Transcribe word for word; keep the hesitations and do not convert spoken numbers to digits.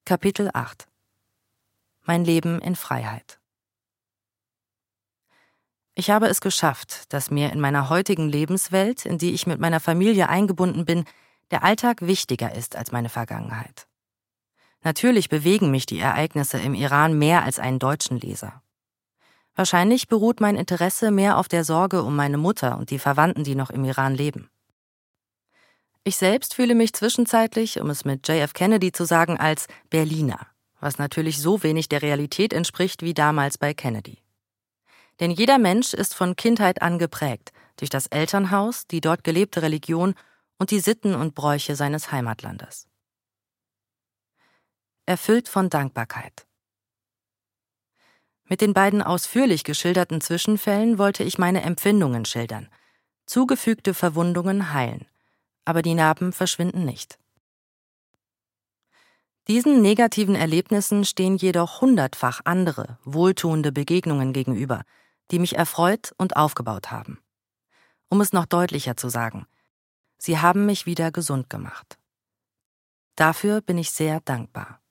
Kapitel acht. Mein Leben in Freiheit. Ich habe es geschafft, dass mir in meiner heutigen Lebenswelt, in die ich mit meiner Familie eingebunden bin, der Alltag wichtiger ist als meine Vergangenheit. Natürlich bewegen mich die Ereignisse im Iran mehr als einen deutschen Leser. Wahrscheinlich beruht mein Interesse mehr auf der Sorge um meine Mutter und die Verwandten, die noch im Iran leben. Ich selbst fühle mich zwischenzeitlich, um es mit J F Kennedy zu sagen, als Berliner, was natürlich so wenig der Realität entspricht wie damals bei Kennedy. Denn jeder Mensch ist von Kindheit an geprägt durch das Elternhaus, die dort gelebte Religion und die Sitten und Bräuche seines Heimatlandes. Erfüllt von Dankbarkeit. Mit den beiden ausführlich geschilderten Zwischenfällen wollte ich meine Empfindungen schildern. Zugefügte Verwundungen heilen, aber die Narben verschwinden nicht. Diesen negativen Erlebnissen stehen jedoch hundertfach andere, wohltuende Begegnungen gegenüber, die mich erfreut und aufgebaut haben. Um es noch deutlicher zu sagen, sie haben mich wieder gesund gemacht. Dafür bin ich sehr dankbar.